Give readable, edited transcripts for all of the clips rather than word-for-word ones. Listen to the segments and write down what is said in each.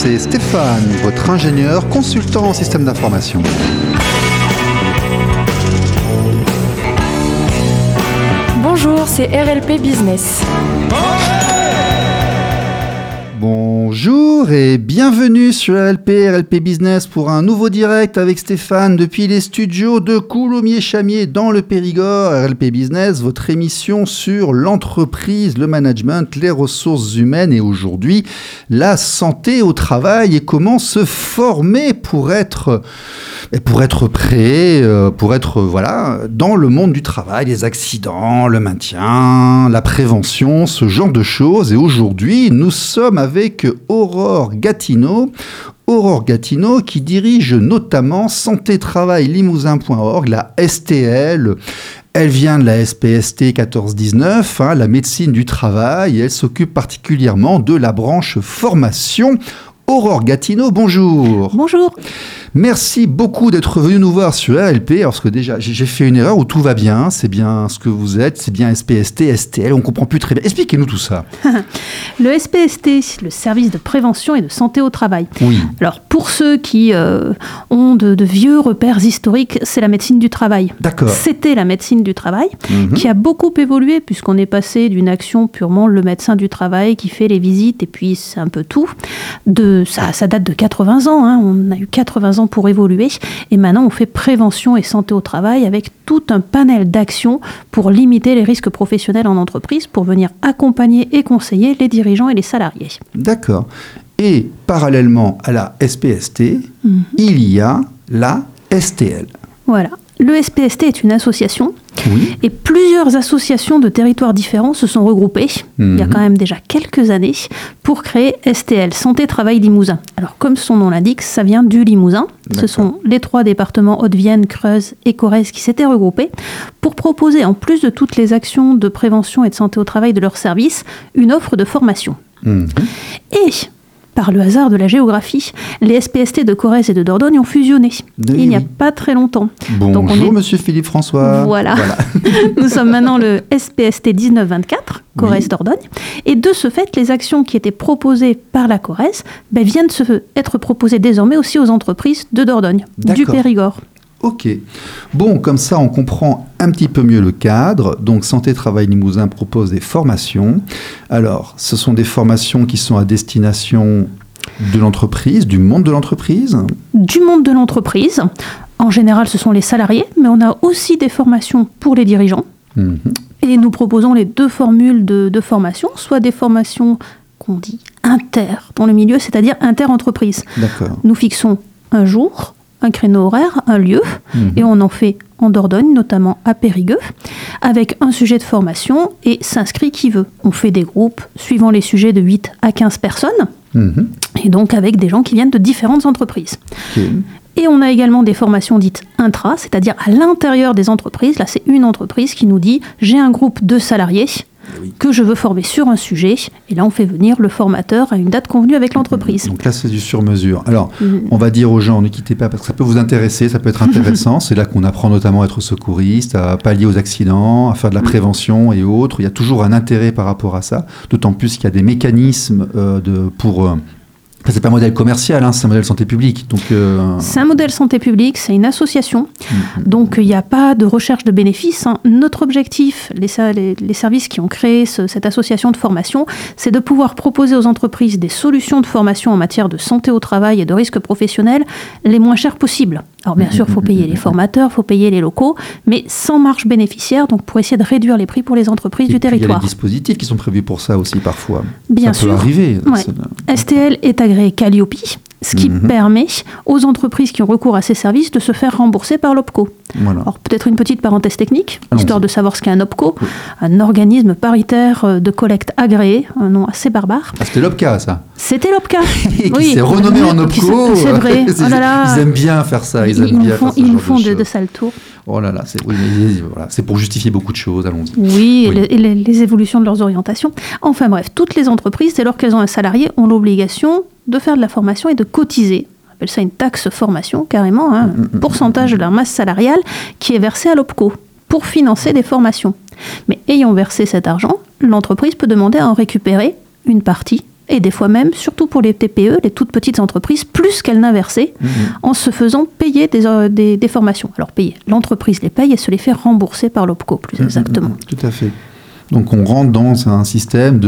c'est Stéphane, votre ingénieur consultant en système d'information. Bonjour, c'est RLP Business. Bonjour et bienvenue sur RLP Business pour un nouveau direct avec Stéphane depuis les studios de Coulommiers-Chamiers dans le Périgord. RLP Business, votre émission sur l'entreprise, le management, les ressources humaines et aujourd'hui la santé au travail et comment se former pour être prêt, dans le monde du travail, les accidents, le maintien, la prévention, ce genre de choses. Et aujourd'hui, nous sommes avec Aurore Gatineau. Aurore Gatineau qui dirige notamment santé-travail-limousin.org, la STL. Elle vient de la SPST 1419, la médecine du travail, et elle s'occupe particulièrement de la branche formation. Aurore Gatineau, bonjour. Bonjour. Merci beaucoup d'être venu nous voir sur RLP, parce que déjà, j'ai fait une erreur où tout va bien, c'est bien ce que vous êtes, c'est bien SPST, STL, on ne comprend plus très bien. Expliquez-nous tout ça. Le SPST, c'est le service de prévention et de santé au travail. Oui. Alors, pour ceux qui ont de vieux repères historiques, c'est la médecine du travail. D'accord. C'était la médecine du travail, qui a beaucoup évolué, puisqu'on est passé d'une action purement le médecin du travail qui fait les visites, et puis c'est un peu tout. Ça date de 80 ans, on a eu 80 ans pour évoluer, et maintenant on fait prévention et santé au travail avec tout un panel d'actions pour limiter les risques professionnels en entreprise, pour venir accompagner et conseiller les dirigeants et les salariés. D'accord. Et parallèlement à la SPST, il y a la STL. Voilà. Le SPST est une association, oui. Et plusieurs associations de territoires différents se sont regroupées, il y a quand même déjà quelques années, pour créer STL, Santé Travail Limousin. Alors comme son nom l'indique, ça vient du Limousin. D'accord. Ce sont les 3 départements Haute-Vienne, Creuse et Corrèze qui s'étaient regroupés pour proposer, en plus de toutes les actions de prévention et de santé au travail de leur service, une offre de formation. Et par le hasard de la géographie, les SPST de Corrèze et de Dordogne ont fusionné il n'y a pas très longtemps. Bonjour, monsieur Philippe François. Voilà. Nous sommes maintenant le SPST 1924, Corrèze-Dordogne. Et de ce fait, les actions qui étaient proposées par la Corrèze viennent être proposées désormais aussi aux entreprises de Dordogne, du Périgord. Ok. Bon, comme ça, on comprend un petit peu mieux le cadre. Donc, Santé Travail Limousin propose des formations. Alors, ce sont des formations qui sont à destination de l'entreprise, du monde de l'entreprise ? Du monde de l'entreprise. En général, ce sont les salariés, mais on a aussi des formations pour les dirigeants. Et nous proposons les 2 formules de formation, soit des formations qu'on dit inter dans le milieu, c'est-à-dire inter-entreprise. D'accord. Nous fixons un jour, un créneau horaire, un lieu, et on en fait en Dordogne, notamment à Périgueux, avec un sujet de formation et s'inscrit qui veut. On fait des groupes suivant les sujets de 8 à 15 personnes, et donc avec des gens qui viennent de différentes entreprises. Okay. Et on a également des formations dites intra, c'est-à-dire à l'intérieur des entreprises. Là, c'est une entreprise qui nous dit « j'ai un groupe de salariés ». Que je veux former sur un sujet, et là on fait venir le formateur à une date convenue avec l'entreprise. Donc là c'est du sur-mesure. Alors on va dire aux gens, ne quittez pas parce que ça peut vous intéresser, ça peut être intéressant. C'est là qu'on apprend notamment à être secouriste, à pallier aux accidents, à faire de la prévention et autres. Il y a toujours un intérêt par rapport à ça, d'autant plus qu'il y a des mécanismes c'est pas un modèle commercial, c'est un modèle santé publique. Donc, c'est un modèle santé publique, c'est une association. Donc il n'y a pas de recherche de bénéfices. Notre objectif, les services qui ont créé cette association de formation, c'est de pouvoir proposer aux entreprises des solutions de formation en matière de santé au travail et de risques professionnels les moins chers possibles. Alors bien sûr, il faut payer les formateurs, il faut payer les locaux, mais sans marge bénéficiaire, donc pour essayer de réduire les prix pour les entreprises du territoire. Il y a des dispositifs qui sont prévus pour ça aussi parfois. Bien ça sûr. peut arriver. Ouais. STL est agréé Calliope, ce qui permet aux entreprises qui ont recours à ces services de se faire rembourser par l'OPCO. Voilà. Alors peut-être une petite parenthèse technique, histoire de savoir ce qu'est un OPCO, un organisme paritaire de collecte agréé, un nom assez barbare. Ah, c'était l'OPCA, ça. C'était l'OPCA. Et qui s'est renommé en OPCO. C'est vrai. Oh là là. Ils aiment bien faire ça. Ils nous font de sales tours. Oh là là, c'est pour justifier beaucoup de choses, allons-y. Oui, et les évolutions de leurs orientations. Enfin bref, toutes les entreprises, dès lors qu'elles ont un salarié, ont l'obligation de faire de la formation et de cotiser. On appelle ça une taxe formation, carrément, un pourcentage de leur masse salariale qui est versé à l'OPCO pour financer des formations. Mais ayant versé cet argent, l'entreprise peut demander à en récupérer une partie et des fois même, surtout pour les TPE, les toutes petites entreprises, plus qu'elles n'inversaient, en se faisant payer des formations. Alors payer, l'entreprise les paye et se les fait rembourser par l'OPCO, plus exactement. Tout à fait. Donc on rentre dans un système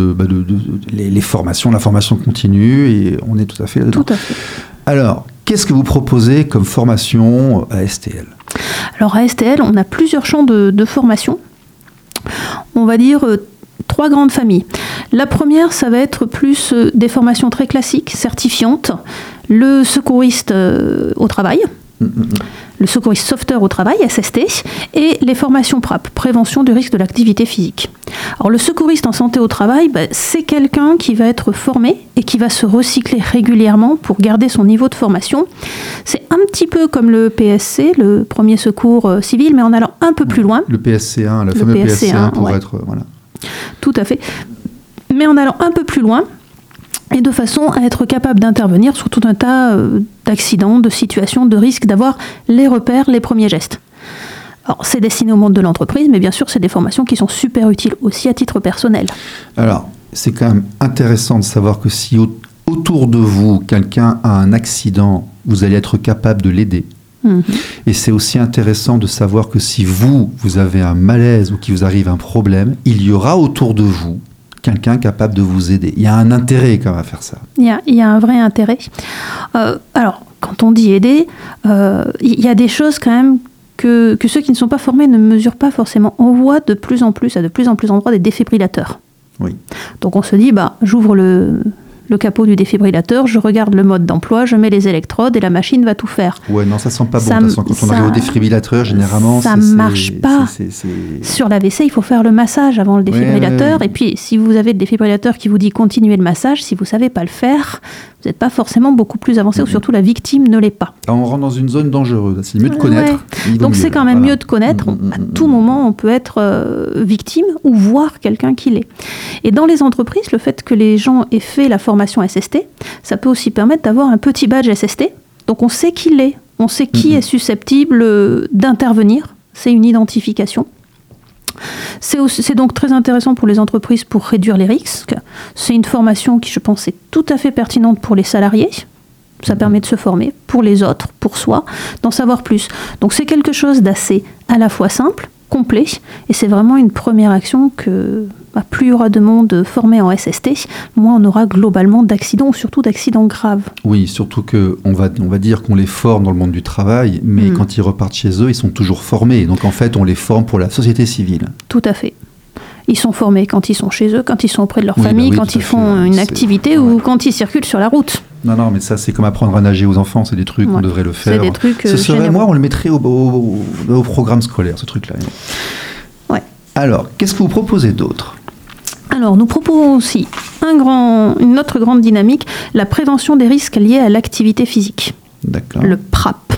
les formations, la formation continue, et on est tout à fait là-dedans. Tout à fait. Alors, qu'est-ce que vous proposez comme formation à STL ? Alors à STL, on a plusieurs champs de formation. On va dire 3 grandes familles. La première, ça va être plus des formations très classiques, certifiantes. Le secouriste au travail, le secouriste sauveteur au travail, SST, et les formations PRAP, prévention du risque de l'activité physique. Alors le secouriste en santé au travail, c'est quelqu'un qui va être formé et qui va se recycler régulièrement pour garder son niveau de formation. C'est un petit peu comme le PSC, le premier secours civil, mais en allant un peu plus loin. Le PSC1, le fameux PSC1 pour être... Voilà. Tout à fait. Mais en allant un peu plus loin, et de façon à être capable d'intervenir sur tout un tas d'accidents, de situations, de risques, d'avoir les repères, les premiers gestes. Alors, c'est destiné au monde de l'entreprise, mais bien sûr, c'est des formations qui sont super utiles aussi à titre personnel. Alors, c'est quand même intéressant de savoir que si autour de vous, quelqu'un a un accident, vous allez être capable de l'aider. Et c'est aussi intéressant de savoir que si vous avez un malaise ou qu'il vous arrive un problème, il y aura autour de vous quelqu'un capable de vous aider. Il y a un intérêt quand même à faire ça. Il y a un vrai intérêt. Alors, quand on dit aider, il y a des choses quand même que ceux qui ne sont pas formés ne mesurent pas forcément. On voit de plus en plus d'endroits des défibrillateurs. Oui. Donc on se dit, j'ouvre le capot du défibrillateur, je regarde le mode d'emploi, je mets les électrodes et la machine va tout faire. Ouais, non, ça sent pas bon. Quand on arrive au défibrillateur, généralement, ça marche pas. Sur l'AVC, il faut faire le massage avant le défibrillateur. Ouais. Et puis, si vous avez le défibrillateur qui vous dit continuez le massage, si vous savez pas le faire, vous n'êtes pas forcément beaucoup plus avancé, ou surtout la victime ne l'est pas. Alors, on rentre dans une zone dangereuse. C'est mieux de connaître. Ouais. Donc c'est quand même mieux de connaître. À tout moment, on peut être victime ou voir quelqu'un qui l'est. Et dans les entreprises, le fait que les gens aient fait la formation SST, ça peut aussi permettre d'avoir un petit badge SST. Donc on sait qui l'est, on sait qui est susceptible d'intervenir. C'est une identification. C'est donc très intéressant pour les entreprises pour réduire les risques. C'est une formation qui, je pense, est tout à fait pertinente pour les salariés. Ça permet de se former pour les autres, pour soi, d'en savoir plus. Donc c'est quelque chose d'assez à la fois simple, complet, et c'est vraiment une première action que plus il y aura de monde formé en SST, moins on aura globalement d'accidents, ou surtout d'accidents graves. Oui, surtout qu'on va dire qu'on les forme dans le monde du travail, mais quand ils repartent chez eux, ils sont toujours formés. Donc en fait, on les forme pour la société civile. Tout à fait. Ils sont formés quand ils sont chez eux, quand ils sont auprès de leur famille, quand ils font une activité ou quand ils circulent sur la route. Non, mais ça, c'est comme apprendre à nager aux enfants. C'est des trucs, on devrait le faire. C'est des trucs ce serait, moi, on le mettrait au programme scolaire, ce truc-là. Ouais. Alors, qu'est-ce que vous proposez d'autre ? Alors, nous proposons aussi une autre grande dynamique, la prévention des risques liés à l'activité physique. D'accord. Le PRAP.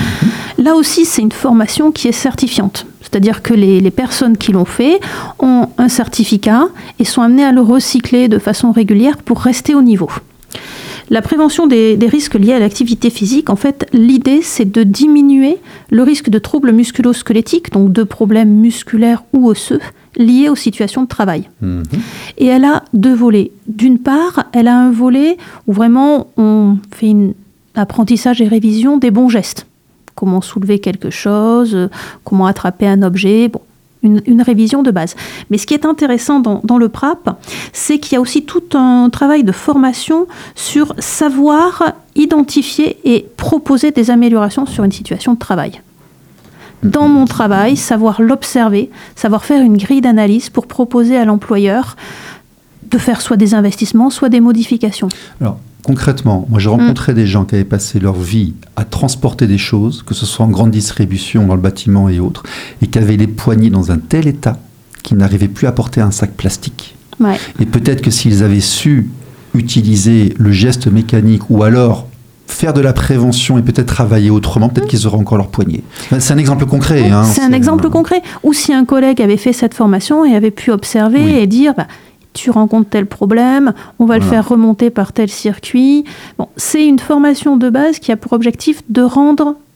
Là aussi, c'est une formation qui est certifiante. C'est-à-dire que les personnes qui l'ont fait ont un certificat et sont amenées à le recycler de façon régulière pour rester au niveau. La prévention des risques liés à l'activité physique, en fait, l'idée, c'est de diminuer le risque de troubles musculo-squelettiques, donc de problèmes musculaires ou osseux, liés aux situations de travail. Et elle a 2 volets. D'une part, elle a un volet où vraiment on fait un apprentissage et révision des bons gestes. Comment soulever quelque chose, comment attraper un objet, une révision de base. Mais ce qui est intéressant dans le PRAP, c'est qu'il y a aussi tout un travail de formation sur savoir identifier et proposer des améliorations sur une situation de travail. Dans mon travail, savoir l'observer, savoir faire une grille d'analyse pour proposer à l'employeur de faire soit des investissements, soit des modifications. Alors, concrètement, moi j'ai rencontré des gens qui avaient passé leur vie à transporter des choses, que ce soit en grande distribution, dans le bâtiment et autres, et qui avaient les poignets dans un tel état qu'ils n'arrivaient plus à porter un sac plastique. Ouais. Et peut-être que s'ils avaient su utiliser le geste mécanique ou alors faire de la prévention et peut-être travailler autrement, peut-être qu'ils auraient encore leur poignet. C'est un exemple concret. C'est un exemple concret. Ou si un collègue avait fait cette formation et avait pu observer et dire... tu rencontres tel problème, on va le faire remonter par tel circuit. C'est une formation de base qui a pour objectif de rendre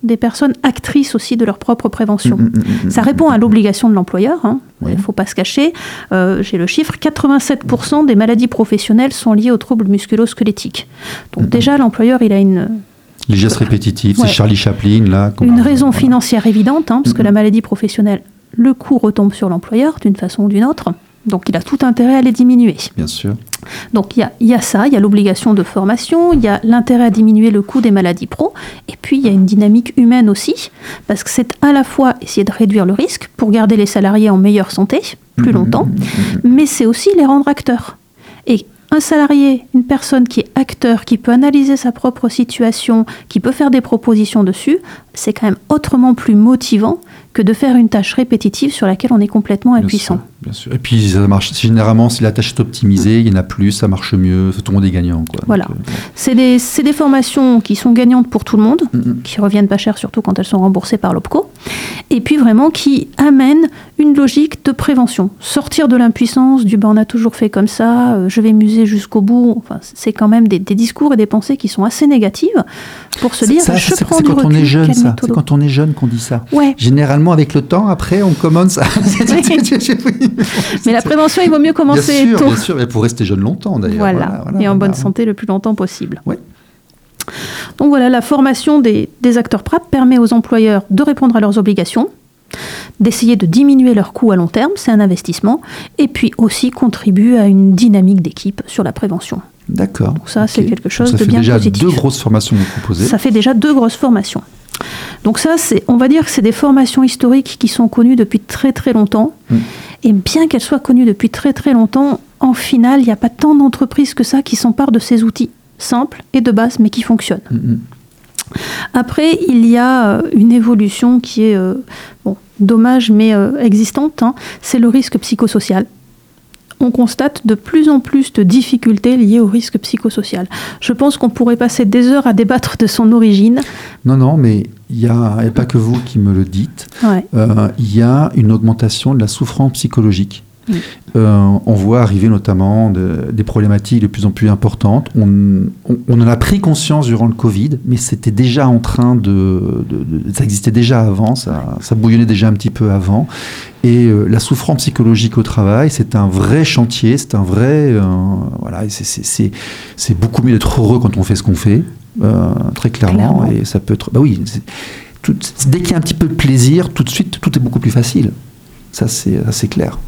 des personnes actrices aussi de leur propre prévention. Ça répond à l'obligation de l'employeur, il ne faut pas se cacher. J'ai le chiffre, 87% des maladies professionnelles sont liées aux troubles musculo-squelettiques. Donc déjà, l'employeur, il a les gestes répétitifs, c'est Charlie Chaplin, là. Une raison financière évidente, parce que la maladie professionnelle, le coût retombe sur l'employeur d'une façon ou d'une autre. Donc il a tout intérêt à les diminuer. Bien sûr. Donc il y a ça, il y a l'obligation de formation, il y a l'intérêt à diminuer le coût des maladies pro, et puis il y a une dynamique humaine aussi, parce que c'est à la fois essayer de réduire le risque pour garder les salariés en meilleure santé plus longtemps, mais c'est aussi les rendre acteurs. Et un salarié, une personne qui est acteur, qui peut analyser sa propre situation, qui peut faire des propositions dessus, c'est quand même autrement plus motivant que de faire une tâche répétitive sur laquelle on est complètement impuissant. Bien sûr. Et puis ça marche. Généralement, si la tâche est optimisée, il y en a plus, ça marche mieux, tout le monde est gagnant. Voilà. Donc, c'est des formations qui sont gagnantes pour tout le monde, qui reviennent pas cher, surtout quand elles sont remboursées par l'OPCO, et puis vraiment qui amènent une logique de prévention. Sortir de l'impuissance, on a toujours fait comme ça, je vais muser jusqu'au bout. Enfin, c'est quand même des discours et des pensées qui sont assez négatives pour se dire je prends du recul. C'est quand on est jeune qu'on dit ça. Ouais. Généralement, avec le temps, après, on commence à... Mais la prévention, il vaut mieux commencer tôt. Bien sûr, et pour rester jeune longtemps, d'ailleurs. Voilà, et en bonne santé le plus longtemps possible. Ouais. Donc voilà, la formation des acteurs PRAP permet aux employeurs de répondre à leurs obligations, d'essayer de diminuer leurs coûts à long terme, c'est un investissement, et puis aussi contribue à une dynamique d'équipe sur la prévention. D'accord. Donc ça, c'est quelque chose de bien positif. Ça fait déjà 2 grosses formations que vous proposez. Ça fait déjà 2 grosses formations. Donc ça, on va dire que c'est des formations historiques qui sont connues depuis très très longtemps. Et bien qu'elles soient connues depuis très très longtemps, en finale, il n'y a pas tant d'entreprises que ça qui s'emparent de ces outils simples et de base, mais qui fonctionnent. Après, il y a une évolution qui est dommage, mais existante. C'est le risque psychosocial. On constate de plus en plus de difficultés liées au risque psychosocial. Je pense qu'on pourrait passer des heures à débattre de son origine. Non, mais il n'y a pas que vous qui me le dites. Ouais. Il y a une augmentation de la souffrance psychologique. On voit arriver notamment des problématiques de plus en plus importantes. On en a pris conscience durant le Covid, mais c'était déjà en train ça existait déjà avant, ça bouillonnait déjà un petit peu avant. Et la souffrance psychologique au travail, c'est un vrai chantier, c'est un vrai... c'est beaucoup mieux d'être heureux quand on fait ce qu'on fait, très clairement. Et ça peut être... dès qu'il y a un petit peu de plaisir, tout de suite, tout est beaucoup plus facile. Ça, c'est clair.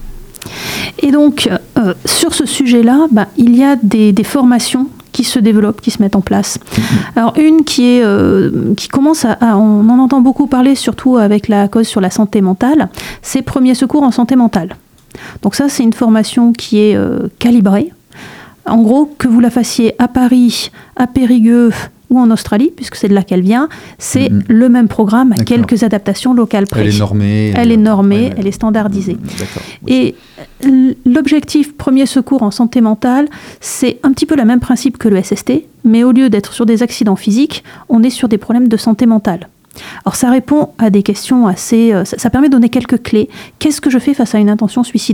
Et donc, sur ce sujet-là, il y a des formations qui se développent, qui se mettent en place. Alors, une qui commence on en entend beaucoup parler, surtout avec la cause sur la santé mentale, c'est Premiers secours en santé mentale. Donc ça, c'est une formation qui est calibrée. En gros, que vous la fassiez à Paris, à Périgueux ou en Australie, puisque c'est de là qu'elle vient, c'est le même programme, à quelques adaptations locales près. Elle est normée. Elle est standardisée. D'accord. Et l'objectif Premier secours en santé mentale, c'est un petit peu le même principe que le SST, mais au lieu d'être sur des accidents physiques, on est sur des problèmes de santé mentale. Alors ça répond à des questions assez... ça permet de donner quelques clés. Qu'est-ce que je fais face à une intention suicidaire ?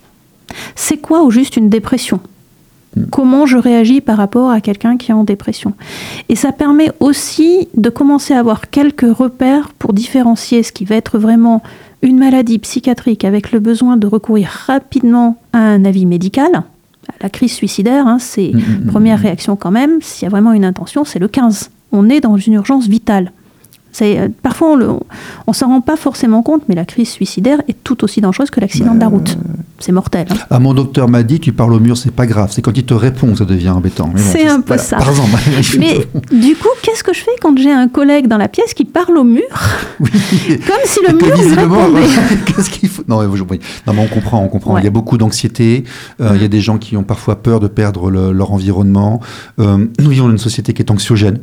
C'est quoi au juste une dépression ? Comment je réagis par rapport à quelqu'un qui est en dépression. Et ça permet aussi de commencer à avoir quelques repères pour différencier ce qui va être vraiment une maladie psychiatrique avec le besoin de recourir rapidement à un avis médical. La crise suicidaire, c'est première réaction quand même. S'il y a vraiment une intention, c'est le 15. On est dans une urgence vitale. Parfois, on ne s'en rend pas forcément compte, mais la crise suicidaire est tout aussi dangereuse que l'accident de la route. C'est mortel. Mon docteur m'a dit, tu parles au mur, c'est pas grave. C'est quand il te répond que ça devient embêtant. Mais c'est un peu ça. Par exemple. Mais du coup, qu'est-ce que je fais quand j'ai un collègue dans la pièce qui parle au mur ? Oui. Comme si le mur me répondait. Qu'est-ce qu'il faut ? Non, mais on comprend. Ouais. Il y a beaucoup d'anxiété. Il y a des gens qui ont parfois peur de perdre leur environnement. Nous vivons dans une société qui est anxiogène.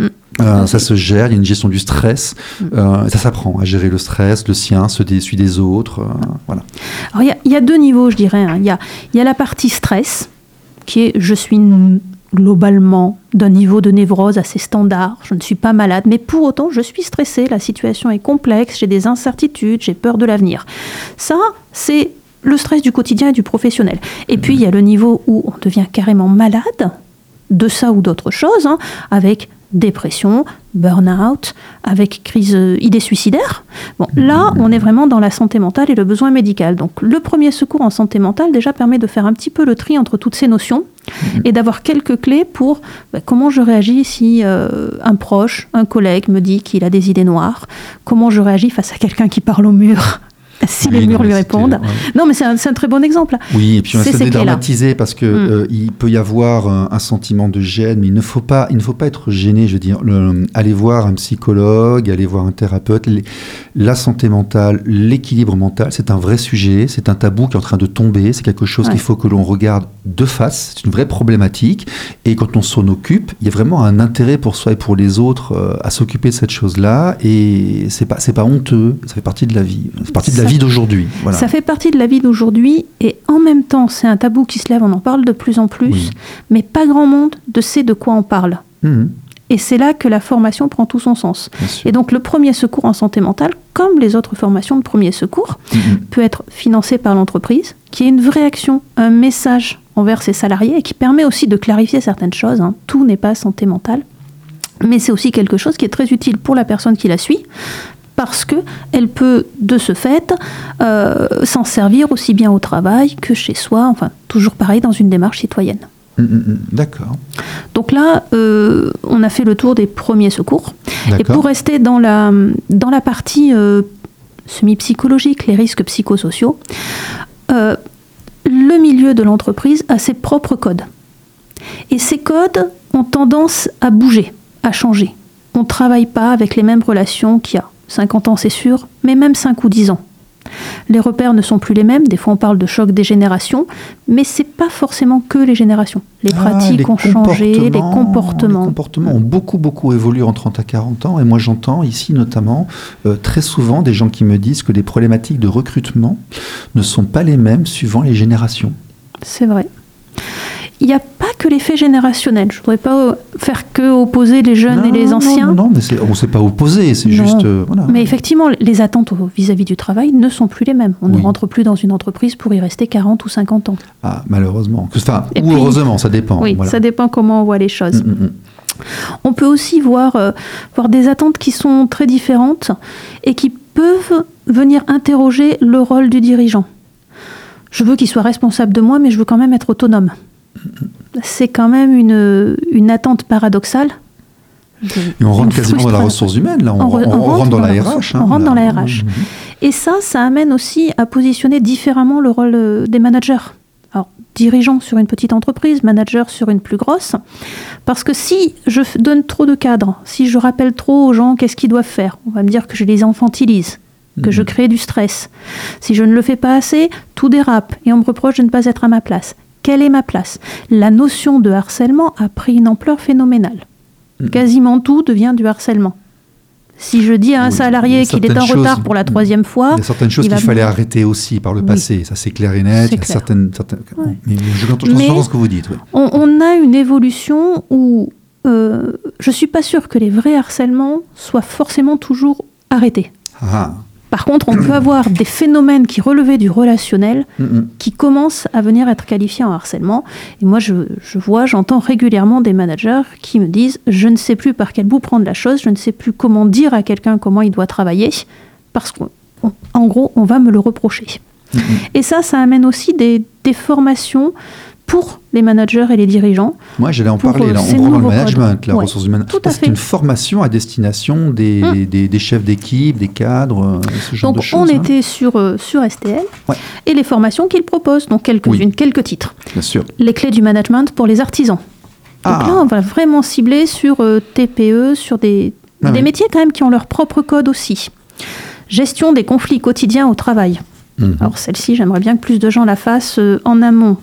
Ça se gère, il y a une gestion du stress, ça s'apprend à gérer le stress, le sien, celui des autres, voilà. Alors il y a 2 niveaux, je dirais. Il y a la partie stress, qui est je suis globalement d'un niveau de névrose assez standard, je ne suis pas malade, mais pour autant je suis stressée, la situation est complexe, j'ai des incertitudes, j'ai peur de l'avenir. Ça, c'est le stress du quotidien et du professionnel. Et puis il y a le niveau où on devient carrément malade, de ça ou d'autres choses, avec dépression, burn-out, avec crise, idées suicidaires. Bon, là, on est vraiment dans la santé mentale et le besoin médical. Donc, le premier secours en santé mentale, déjà, permet de faire un petit peu le tri entre toutes ces notions et d'avoir quelques clés pour comment je réagis si un proche, un collègue me dit qu'il a des idées noires, comment je réagis face à quelqu'un qui parle au mur. Si les murs lui répondent. Non, mais c'est un très bon exemple. Oui, et puis on essaie de dédramatiser parce que il peut y avoir un sentiment de gêne, mais il ne faut pas être gêné. Je veux dire, aller voir un psychologue, aller voir un thérapeute, la santé mentale, l'équilibre mental, c'est un vrai sujet, c'est un tabou qui est en train de tomber, c'est quelque chose qu'il faut que l'on regarde de face, c'est une vraie problématique, et quand on s'en occupe, il y a vraiment un intérêt pour soi et pour les autres à s'occuper de cette chose-là, et c'est pas honteux, ça fait partie de la vie, c'est partie de la vie d'aujourd'hui. Voilà. Ça fait partie de la vie d'aujourd'hui, et en même temps, c'est un tabou qui se lève, on en parle de plus en plus, mais pas grand monde sait de quoi on parle. Et c'est là que la formation prend tout son sens. Et donc le premier secours en santé mentale, comme les autres formations de premier secours, peut être financé par l'entreprise, qui est une vraie action, un message envers ses salariés, et qui permet aussi de clarifier certaines choses. Tout n'est pas santé mentale, mais c'est aussi quelque chose qui est très utile pour la personne qui la suit, parce qu'elle peut, de ce fait, s'en servir aussi bien au travail que chez soi, enfin, toujours pareil, dans une démarche citoyenne. D'accord. Donc là, on a fait le tour des premiers secours. D'accord. Et pour rester dans la partie semi-psychologique, les risques psychosociaux, le milieu de l'entreprise a ses propres codes. Et ces codes ont tendance à bouger, à changer. On ne travaille pas avec les mêmes relations qu'il y a 50 ans, c'est sûr, mais même 5 ou 10 ans. Les repères ne sont plus les mêmes. Des fois, on parle de choc des générations, mais c'est pas forcément que les générations. Les pratiques ont changé, les comportements. Les comportements ont beaucoup évolué en 30 à 40 ans. Et moi, j'entends ici notamment très souvent des gens qui me disent que les problématiques de recrutement ne sont pas les mêmes suivant les générations. C'est vrai. Il n'y a pas que l'effet générationnel. Je ne voudrais pas faire que opposer les jeunes et les anciens. Non, mais on ne s'est pas opposé, c'est juste... voilà. Mais effectivement, les attentes vis-à-vis du travail ne sont plus les mêmes. On ne rentre plus dans une entreprise pour y rester 40 ou 50 ans. Ah, malheureusement. Enfin, ou puis, heureusement, ça dépend. Oui, voilà. Ça dépend comment on voit les choses. On peut aussi voir des attentes qui sont très différentes et qui peuvent venir interroger le rôle du dirigeant. Je veux qu'il soit responsable de moi, mais je veux quand même être autonome. C'est quand même une attente paradoxale. Et on rentre quasiment dans la ressource humaine, là. On rentre dans la RH. On rentre dans la RH. Et ça amène aussi à positionner différemment le rôle des managers. Alors, dirigeant sur une petite entreprise, manager sur une plus grosse. Parce que si je donne trop de cadres, si je rappelle trop aux gens qu'est-ce qu'ils doivent faire, on va me dire que je les infantilise, que je crée du stress. Si je ne le fais pas assez, tout dérape et on me reproche de ne pas être à ma place. Quelle est ma place ? La notion de harcèlement a pris une ampleur phénoménale. Quasiment tout devient du harcèlement. Si je dis à un salarié qu'il est en retard pour la 3e fois... Il y a certaines choses qu'il fallait arrêter aussi par le passé. Ça, c'est clair et net. Il y a certaines... Mais j'entends ce que vous dites. Oui. On a une évolution où je ne suis pas sûre que les vrais harcèlements soient forcément toujours arrêtés. Par contre, on peut avoir des phénomènes qui relevaient du relationnel qui commencent à venir être qualifiés en harcèlement. Et moi, j'entends régulièrement des managers qui me disent « Je ne sais plus par quel bout prendre la chose, je ne sais plus comment dire à quelqu'un comment il doit travailler, parce qu'en gros, on va me le reprocher. » Et ça amène aussi des formations pour les managers et les dirigeants. Moi, j'allais en parler. Là, on prend dans le management, la ressource humaine. C'est une formation à destination des chefs d'équipe, des cadres, ce genre de choses. Donc, on était sur STL et les formations qu'ils proposent. Donc, quelques titres. Bien sûr. Les clés du management pour les artisans. Donc là, on va vraiment cibler sur TPE, sur des métiers quand même qui ont leur propre code aussi. Gestion des conflits quotidiens au travail. Alors, celle-ci, j'aimerais bien que plus de gens la fassent en amont.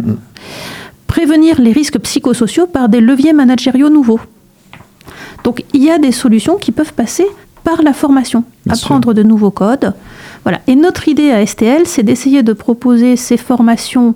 Prévenir les risques psychosociaux par des leviers managériaux nouveaux. Donc, il y a des solutions qui peuvent passer par la formation, apprendre de nouveaux codes. Voilà. Et notre idée à STL, c'est d'essayer de proposer ces formations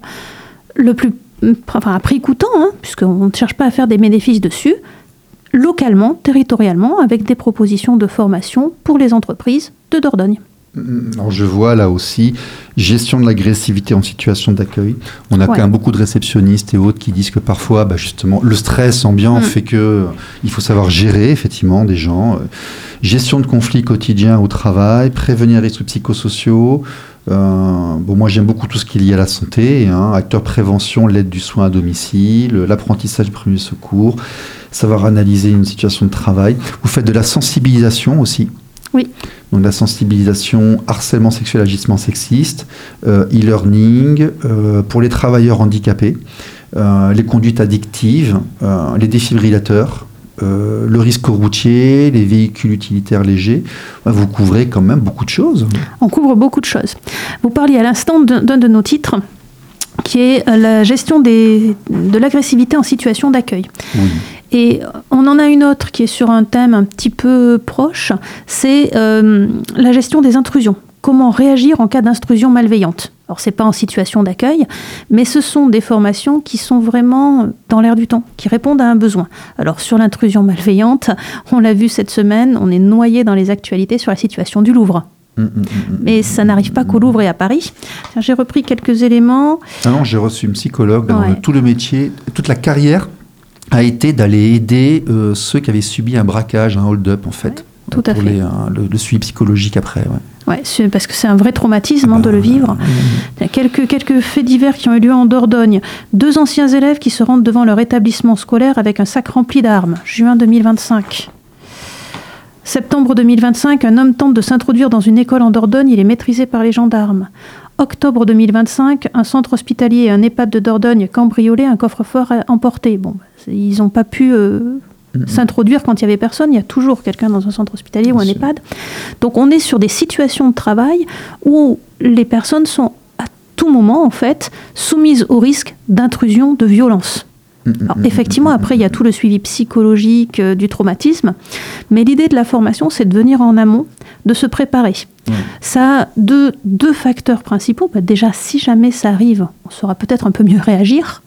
à prix coûtant, puisqu'on ne cherche pas à faire des bénéfices dessus, localement, territorialement, avec des propositions de formation pour les entreprises de Dordogne. Alors je vois là aussi, gestion de l'agressivité en situation d'accueil. On a quand même beaucoup de réceptionnistes et autres qui disent que parfois, justement, le stress ambiant fait que il faut savoir gérer effectivement des gens. Gestion de conflits quotidiens au travail, prévenir les risques psychosociaux. Moi j'aime beaucoup tout ce qui est lié à la santé, acteur prévention, l'aide du soin à domicile, l'apprentissage du premier secours, savoir analyser une situation de travail. Vous faites de la sensibilisation aussi. Oui. Donc la sensibilisation, harcèlement sexuel, agissement sexiste, e-learning, pour les travailleurs handicapés, les conduites addictives, les défibrillateurs, le risque routier, les véhicules utilitaires légers. Vous couvrez quand même beaucoup de choses. On couvre beaucoup de choses. Vous parliez à l'instant d'un de nos titres, qui est la gestion de l'agressivité en situation d'accueil. Oui. Et on en a une autre qui est sur un thème un petit peu proche, c'est la gestion des intrusions. Comment réagir en cas d'intrusion malveillante. Alors, ce n'est pas en situation d'accueil, mais ce sont des formations qui sont vraiment dans l'air du temps, qui répondent à un besoin. Alors, sur l'intrusion malveillante, on l'a vu cette semaine, on est noyé dans les actualités sur la situation du Louvre. Mais ça n'arrive pas qu'au Louvre et à Paris. J'ai repris quelques éléments. Non, j'ai reçu une psychologue dans tout le métier, toute la carrière a été d'aller aider ceux qui avaient subi un braquage, un hold-up en fait. Tout à fait. Le suivi psychologique après. Ouais, parce que c'est un vrai traumatisme de le vivre. Il y a quelques faits divers qui ont eu lieu en Dordogne. 2 anciens élèves qui se rendent devant leur établissement scolaire avec un sac rempli d'armes. Juin 2025. Septembre 2025, un homme tente de s'introduire dans une école en Dordogne. Il est maîtrisé par les gendarmes. Octobre 2025, un centre hospitalier et un EHPAD de Dordogne cambriolé, un coffre-fort emporté. Ils n'ont pas pu s'introduire quand il n'y avait personne. Il y a toujours quelqu'un dans un centre hospitalier ou un EHPAD. Donc on est sur des situations de travail où les personnes sont à tout moment, en fait, soumises au risque d'intrusion, de violence. Alors, effectivement, après, il y a tout le suivi psychologique du traumatisme, mais l'idée de la formation, c'est de venir en amont, de se préparer. Ça a deux facteurs principaux. Déjà, si jamais ça arrive, on saura peut-être un peu mieux réagir.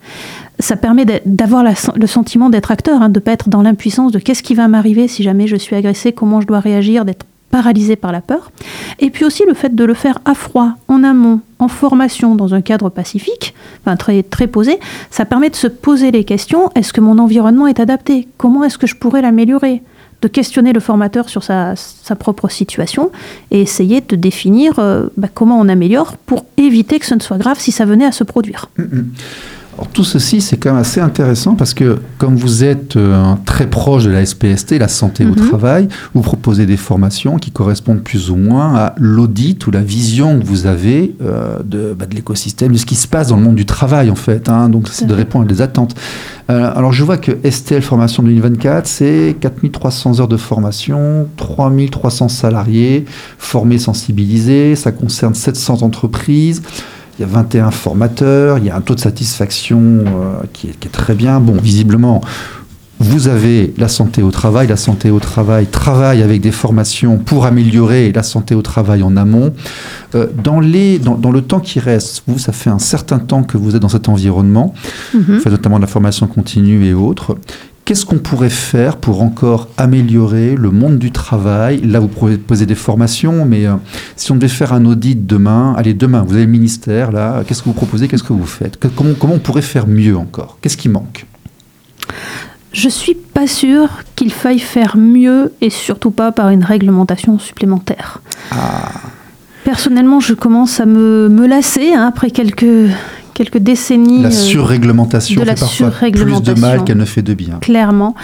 Ça permet d'avoir le sentiment d'être acteur, de ne pas être dans l'impuissance de qu'est-ce qui va m'arriver si jamais je suis agressé, comment je dois réagir, d'être paralysé par la peur. Et puis aussi le fait de le faire à froid, en amont, en formation, dans un cadre pacifique, très, très posé, ça permet de se poser les questions. Est-ce que mon environnement est adapté ? Comment est-ce que je pourrais l'améliorer ? De questionner le formateur sur sa propre situation et essayer de définir comment on améliore pour éviter que ce ne soit grave si ça venait à se produire. Alors, tout ceci, c'est quand même assez intéressant parce que comme vous êtes très proche de la SPST, la santé au travail, vous proposez des formations qui correspondent plus ou moins à l'audit ou la vision que vous avez de l'écosystème, de ce qui se passe dans le monde du travail en fait. Donc, c'est de répondre à des attentes. Alors, je vois que STL Formation 2024, c'est 4300 heures de formation, 3300 salariés formés, sensibilisés. Ça concerne 700 entreprises. Il y a 21 formateurs, il y a un taux de satisfaction qui est très bien. Bon, visiblement, vous avez la santé au travail. La santé au travail travaille avec des formations pour améliorer la santé au travail en amont. Dans le temps qui reste, ça fait un certain temps que vous êtes dans cet environnement. Vous faites notamment de la formation continue et autres. Qu'est-ce qu'on pourrait faire pour encore améliorer le monde du travail ? Là, vous proposez des formations, mais si on devait faire un audit demain, vous avez le ministère, là, qu'est-ce que vous proposez ? Qu'est-ce que vous faites ? Comment on pourrait faire mieux encore ? Qu'est-ce qui manque ? Je ne suis pas sûre qu'il faille faire mieux, et surtout pas par une réglementation supplémentaire. Personnellement, je commence à me lasser après quelques décennies. La surréglementation fait parfois plus de mal qu'elle ne fait de bien. Clairement.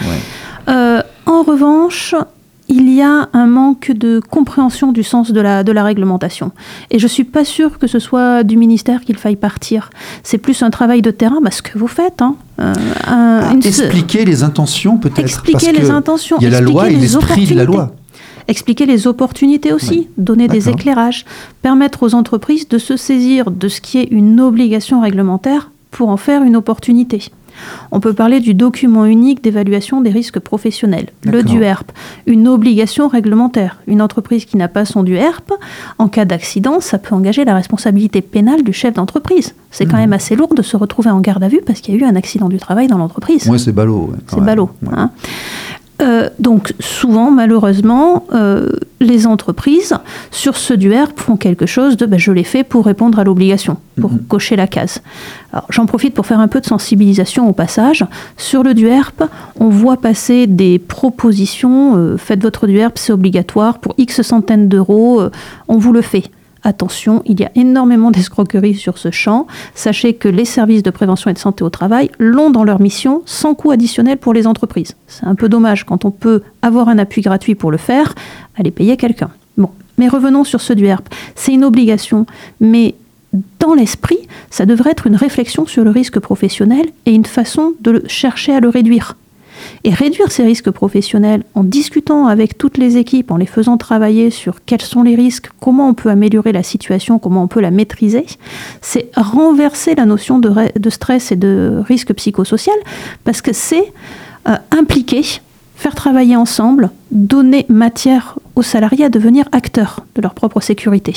En revanche, il y a un manque de compréhension du sens de la réglementation. Et je ne suis pas sûre que ce soit du ministère qu'il faille partir. C'est plus un travail de terrain, ce que vous faites. Expliquer les intentions peut-être. Expliquer les intentions. Il y a la loi et l'esprit de la loi. Expliquer les opportunités aussi, donner des éclairages, permettre aux entreprises de se saisir de ce qui est une obligation réglementaire pour en faire une opportunité. On peut parler du document unique d'évaluation des risques professionnels, le DUERP, une obligation réglementaire. Une entreprise qui n'a pas son DUERP, en cas d'accident, ça peut engager la responsabilité pénale du chef d'entreprise. C'est quand même assez lourd de se retrouver en garde à vue parce qu'il y a eu un accident du travail dans l'entreprise. Oui, c'est ballot. C'est ballot. Donc souvent, malheureusement, les entreprises, sur ce DUERP, font quelque chose de je l'ai fait pour répondre à l'obligation, pour cocher la case. Alors, j'en profite pour faire un peu de sensibilisation au passage. Sur le DUERP, on voit passer des propositions, faites votre DUERP, c'est obligatoire, pour X centaines d'euros, on vous le fait. Attention, il y a énormément d'escroqueries sur ce champ. Sachez que les services de prévention et de santé au travail l'ont dans leur mission sans coût additionnel pour les entreprises. C'est un peu dommage quand on peut avoir un appui gratuit pour le faire, aller payer quelqu'un. Bon, mais revenons sur ce DUERP. C'est une obligation, mais dans l'esprit, ça devrait être une réflexion sur le risque professionnel et une façon de chercher à le réduire. Et réduire ces risques professionnels en discutant avec toutes les équipes, en les faisant travailler sur quels sont les risques, comment on peut améliorer la situation, comment on peut la maîtriser, c'est renverser la notion de stress et de risque psychosocial, parce que c'est impliquer, faire travailler ensemble, donner matière aux salariés à devenir acteurs de leur propre sécurité.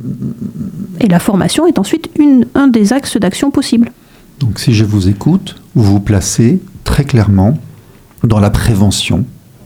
Et la formation est ensuite un des axes d'action possibles. Donc si je vous écoute, vous vous placez très clairement dans la prévention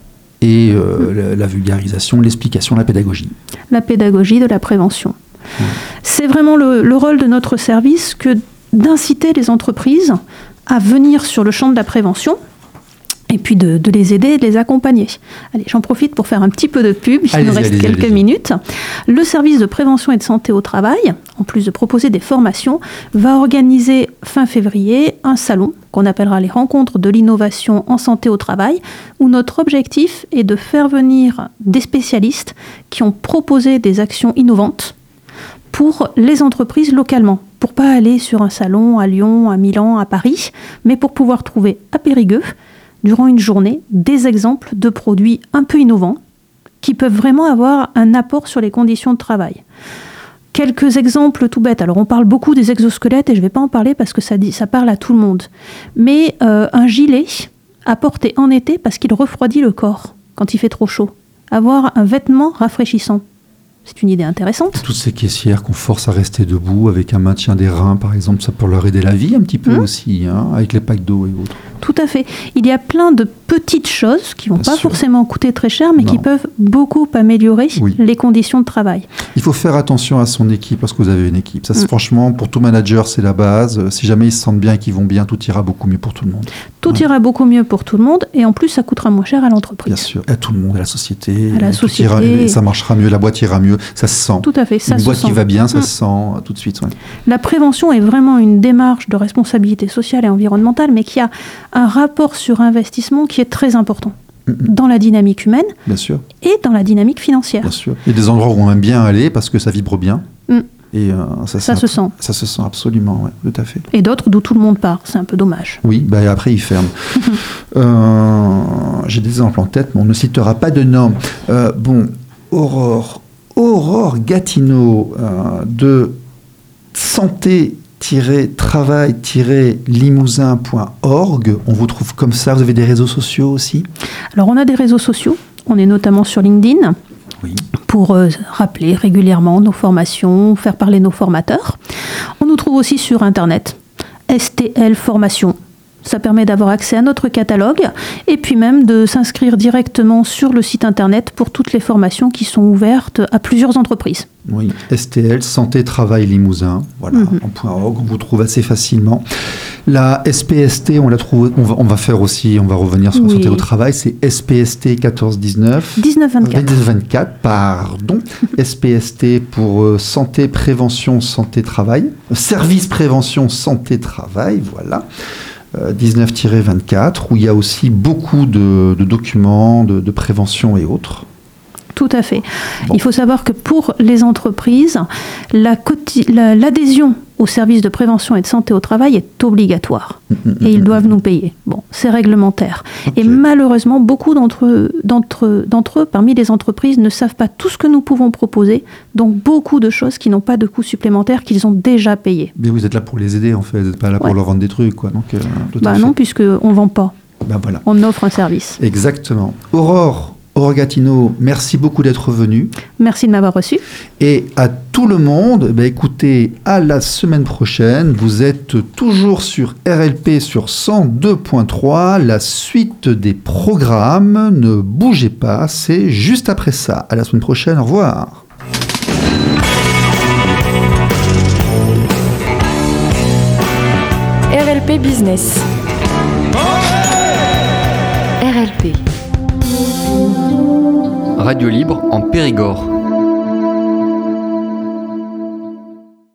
et la vulgarisation, l'explication, la pédagogie. La pédagogie de la prévention. C'est vraiment le rôle de notre service que d'inciter les entreprises à venir sur le champ de la prévention et puis de les aider et de les accompagner. Allez, j'en profite pour faire un petit peu de pub, il nous reste quelques minutes. Le service de prévention et de santé au travail, en plus de proposer des formations, va organiser fin février un salon qu'on appellera les rencontres de l'innovation en santé au travail, où notre objectif est de faire venir des spécialistes qui ont proposé des actions innovantes pour les entreprises localement, pour pas aller sur un salon à Lyon, à Milan, à Paris, mais pour pouvoir trouver à Périgueux, durant une journée, des exemples de produits un peu innovants qui peuvent vraiment avoir un apport sur les conditions de travail. Quelques exemples tout bêtes. Alors, on parle beaucoup des exosquelettes et je ne vais pas en parler parce que ça parle à tout le monde. Mais un gilet à porter en été parce qu'il refroidit le corps quand il fait trop chaud. Avoir un vêtement rafraîchissant. C'est une idée intéressante. Toutes ces caissières qu'on force à rester debout avec un maintien des reins, par exemple, ça peut leur aider la vie un petit peu aussi, avec les packs d'eau et autres. Tout à fait. Il y a plein de petites choses qui ne vont pas forcément coûter très cher, mais qui peuvent beaucoup améliorer les conditions de travail. Il faut faire attention à son équipe, parce que vous avez une équipe. Ça, franchement, pour tout manager, c'est la base. Si jamais ils se sentent bien et qu'ils vont bien, tout ira beaucoup mieux pour tout le monde. Tout ira beaucoup mieux pour tout le monde, et en plus, ça coûtera moins cher à l'entreprise. Bien sûr, à tout le monde, à la société. À la société. Ça marchera mieux, la boîte ira mieux, ça se sent. Tout à fait, ça se sent. Une boîte qui va bien, ça se sent tout de suite. Ouais. La prévention est vraiment une démarche de responsabilité sociale et environnementale, mais qui a un rapport sur investissement qui est très important dans la dynamique humaine et dans la dynamique financière. Bien sûr. Il y a des endroits où on aime bien aller parce que ça vibre bien. Et ça se sent. Ça se sent absolument, tout à fait. Et d'autres d'où tout le monde part, c'est un peu dommage. Oui, après ils ferment. J'ai des exemples en tête, mais on ne citera pas de nom. Aurore Gatineau de santé-travail-limousin.org. On vous trouve comme ça. Vous avez des réseaux sociaux aussi ? Alors, on a des réseaux sociaux. On est notamment sur LinkedIn pour rappeler régulièrement nos formations, faire parler nos formateurs. On nous trouve aussi sur Internet, STL Formation. Ça permet d'avoir accès à notre catalogue et puis même de s'inscrire directement sur le site internet pour toutes les formations qui sont ouvertes à plusieurs entreprises. Oui, STL, Santé Travail Limousin, voilà, en .org, on vous trouve assez facilement. La SPST, on la trouve, on va faire aussi, on va revenir sur la santé au travail, c'est SPST 1419. 1924, pardon. SPST pour Santé Prévention Santé Travail. Service Prévention Santé Travail, voilà. 19-24, où il y a aussi beaucoup de documents de prévention et autres. Tout à fait. Bon. Il faut savoir que pour les entreprises, l'adhésion au service de prévention et de santé au travail est obligatoire. Et ils doivent nous payer. Bon, c'est réglementaire. Okay. Et malheureusement, beaucoup d'entre eux, parmi les entreprises, ne savent pas tout ce que nous pouvons proposer. Donc, beaucoup de choses qui n'ont pas de coûts supplémentaires qu'ils ont déjà payés. Mais vous êtes là pour les aider, en fait. Vous n'êtes pas là pour leur vendre des trucs, quoi. Donc, non, puisqu'on ne vend pas. Voilà. On offre un service. Exactement. Aurore, Aurore Gatineau, merci beaucoup d'être venu. Merci de m'avoir reçu. Et à tout le monde, écoutez, à la semaine prochaine. Vous êtes toujours sur RLP sur 102.3. La suite des programmes, ne bougez pas, c'est juste après ça. À la semaine prochaine, au revoir. RLP Business. RLP. Radio libre en Périgord.